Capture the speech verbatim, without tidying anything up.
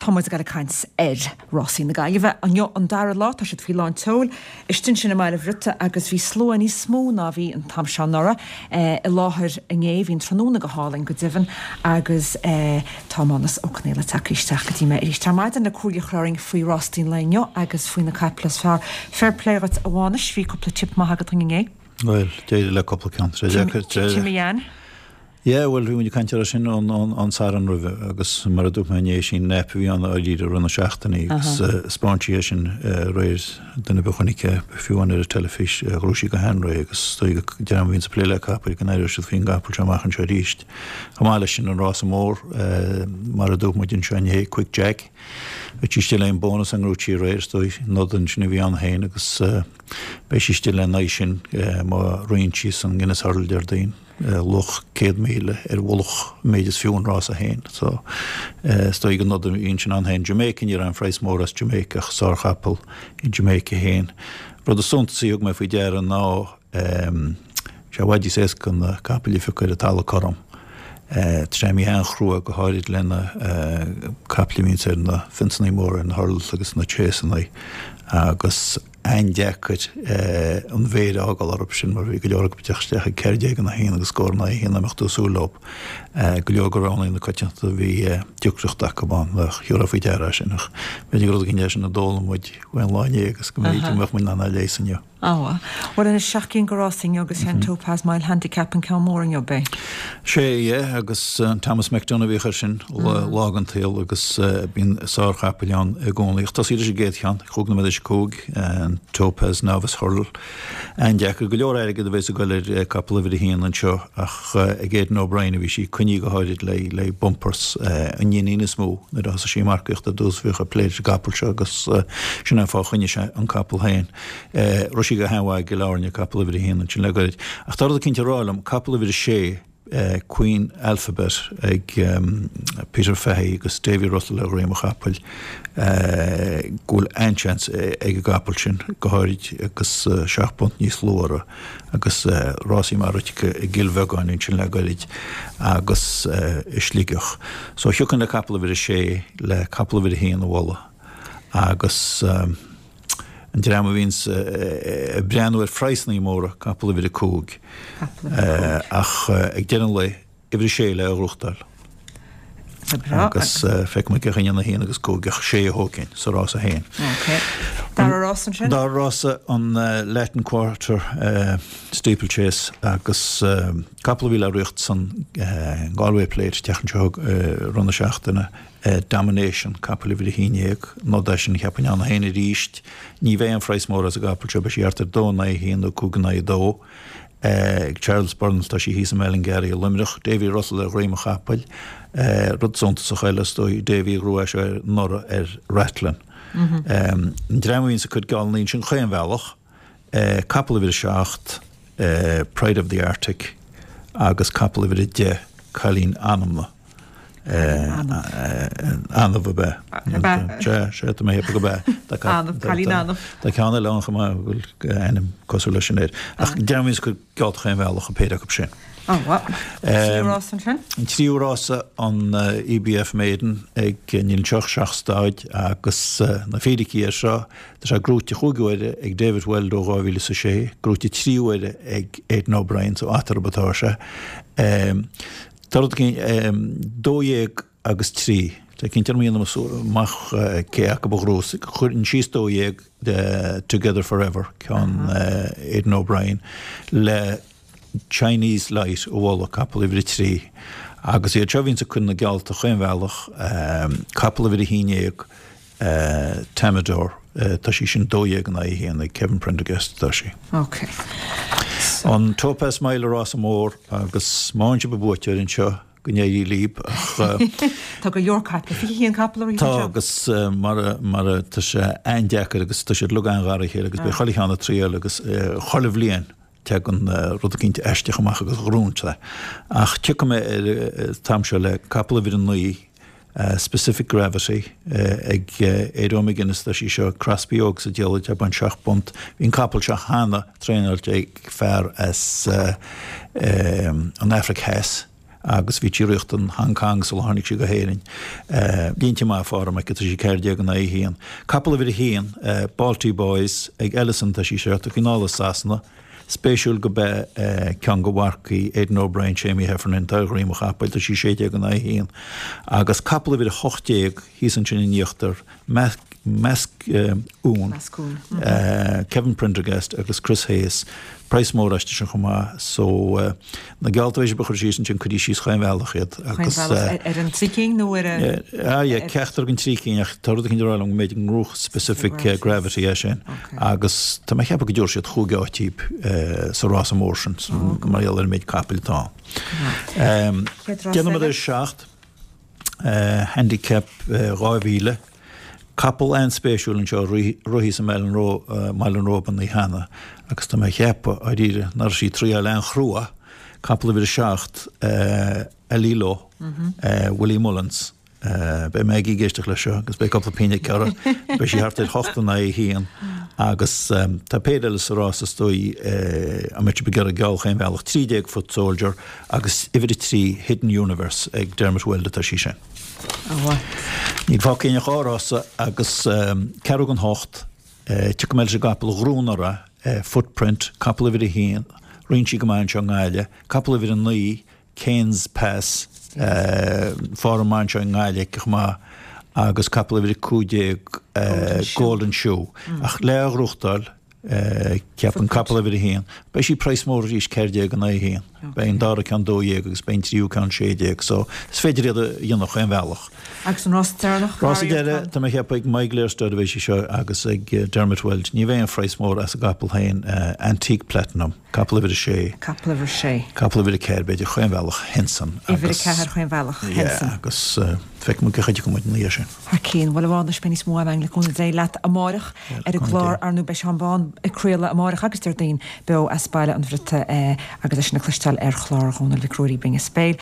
Thomas gal kains er Rossi na gaive an jo an dar lot as fi lá tol istin sin meile vrute agus vi sló ní smó na vi an tam Seanora e láhir an é hín tróna go háling go divan agus Thomas oknéle takeisteach tí me is maid na coolja chraring fui Rostin leinjo agus fui na Caplas far fair play at awana vi couple chip ma hagat ngé. Well, déidir le couple country. Jimmy Yeah, well, when you can't sin on on on Saran River, agus mar a dúpa né sin nep vi an líder runna seachtaní spontiation raise den bechonicke fiúan er telefis Rúsí go henra agus stoig deam vins pléile kapel gan éidir se fin gapel se machen se ríist. Hamáile sin an rás mór mar a dúpa mu din sené quick jack. Tí still ein bonus an Rúsí raise stoi nodan sin vi an héin agus bei still en nation ma rointí an Guinness Hurdle der dein. Loch céad míle ar bhulach méidir fiún rás a héin. So, stoi gan nodum ín an héin Jamaican ar an freis mór as Jamaica sár chapel in Jamaica héin. Rud a sunta síog me fui dear an ná se wadí sés gan na capelí ficuir a tala choram. Tre mi hen chrua go háirid lena capelí mín ar na finsaní mór an Hurl agus na Chasanai agus ein deachid an bhéad ágal arab sin mar bhí go leorach beteachsteach a ceirde an na héana agus scór na héana mechtú súlób go leogur rána na coiteanta bhí diúcrochtach go bán le chiúra faoi deara sinach. Beidir go gine sin na dóla muid bhain láine agus go méid meach mu na léisanne. Áha. War in seachcín gorásing agus hen Topaz Mile handicap an Celmór an jobbe. Sé é agus Thomas McDonough bhí sin lágan tail agus bín sár chapelán gcónlaíocht. Tá idir sé géad chean chug na meidir cóg an Topaz Novice Hurl. An deachar go leor aige a bheits a goir couple of hían an seo ach a géad nó Brian a bhí sí cuní go háirid le le bumpers an dhéanaine smó na dá sí marcaocht a dús bhíocha pléidir gapel se agus sin an fá chuine se an capel hain. Rosí go hawa go láirne couple of hían an sin le goid. Ach tá a cinnte rálam couple of sé Uh, Queen Alphabet ag um, Peter Fahey agus David Russell a réime chapel uh, gúil einchans ag gapel sin go háirid agus uh, seachpont níos lóra agus uh, rásí marúteach i gilvegáin sin le goid agus uh, islígeach. So thiúcan le couple of sé le couple of hían bhla agus um, an drama víns uh, breanú ar freisnaí móra couple of cúg ach ag déan le ibri sé le ruchtdal agus feic me gechan na héana agus cúgach sé a hócin sa rás a héin. Dar rás an sin? Dar rás an Latin Quarter steeplechase agus couple of a rucht san Galway Plate techan seog runna seachtainna Domination couple of híineag nó da sin cheapan an héine ríist ní bheith an freis mór as a gapel se be síartar dó na híon ó cúgan na dó Charles Burns tá sí hí sem meling Gary Limrich, David Russell a réime chapel rud sonta sa chaile stoi David Ruas ar nora ar Rathlin. Dreamhín sa chud gáilnín sin chéan bhealach couple of seacht Pride of the Arctic agus couple of de Colleen Anamna. Anna bh be sé mé heb go be Tá ceanna le go bhfuil ennim cosú lei sinnéir. Ach deamhís go gáil chéim bhealach a péideach op sin. Tríúrása an E B F Maiden ag níl teach seachstáid agus na féidircíar seo Tá sé grúte chuúide ag David Weld ó gáhíle sa sé, grúte tríúide ag Aidan O'Brien so atar batá se. Tarad cin dóéag agus trí. Tá cin termíon mach céach go bhrós. Churinn síos dóéag de Together Forever cean Aidan O'Brien le Chinese Light ó bhla couple of trí. Agus é tevín sa chun na gealta chuin bhealach couple of híineag Tamador tá sí sin dóéag an híana Kevin Prendergast tá sí. Okay. An Topaz Mile rás mór agus máinte bebútear in seo go né í líb Tá go Yorkcap fi híon capla Tá agus mar tá sé eindeachar agus tá sé lugan gar chéir agus be cholichanna tríal agus cholah líon te an rud cinnte eisteach amach agus grúnte ach tu me tam se le capla vid an nuí Uh, specific gravity ag érómi Guinness tá sí seo Crosby-Oaks a déala te ban seach bunt hín capal se hána tréineirt ag fear as uh, um, an Afric Hess agus bhí tííocht an Hangkong sa lánig si go héirinn. Dínte má fára me go sí céirde go na híon. Capla bhí híon Balti Boys ag Ellison tá sí seirta gnála sana, spéisiúil go be cean go bhharcaí Aidan O'Brien, Jamie Heffernan, Dalgrim a chappail tá sí séide go na híon. Agus capla bhí hochtéag hí an sin níochttar Mesk ún Kevin Prendergast agus Chris Hayes Price mór eiste sin chumá so na gealtaéis be chuir sin chudí síos chaimhheachchéad agus ar an tríking nó ceachtar an tríking ach tar cinn ráil an méid an grúch specific gravity é sin agus tá me cheappa go dúir siad chuúgátíp sa rás mór go mar ar méid capiltá. Déanam idir seacht handicap ráhíle Couple and spéisiúil an seo ruhí sa meilin róban í hena agus tá mé cheappa a ríre nar sí trí a lean chrúa couple bhí seacht a líló Willie Mullins be mé í géisteach lei seo agus be couple píine ceara be sí hartar hochtainna í híon agus tá pédal sa rás stoi a mé be gar a gáil chéim bhealach trídéag foot soldier agus idir trí Hidden Universe ag Dermot Wilde tá sí sin. Níd fá céine chárása agus ceú an hocht tu go meil se gapal grúnara footprint capla bhí híon rintí go main se gáile capla bhí an lí Cairns Pass fá main se gáile go má agus capla bhí cúdéag Golden Shoe ach leaghrúchtal ceapan capla bhí híon bei sí preis mór ís céirdeag an é híon Bein dára can dóéag agus bein tríú can séideag so is féidir iad a dionach chuin bhealach. Agus an Rástarnach Rás deire tá me cheappa ag maigléir stadéis seo agus ag Dermot Wilde ní bhéh an freis mór as a gapal hain Antique Platinum capla bhí sé capla bhí sé capla bhí céir beidir chuin bhealach hensan Idir ceair chuin bhealach hensan agus feic mu chaide go ní sin. Har cín bhil bháin spenní smó an le chuna dé leat amárach ar a chlár arnú be seanbáin iréile amárach agus tar daon be as spáile an bhrite agus na clistal ar chlár chuna le cruúí bing a spéil.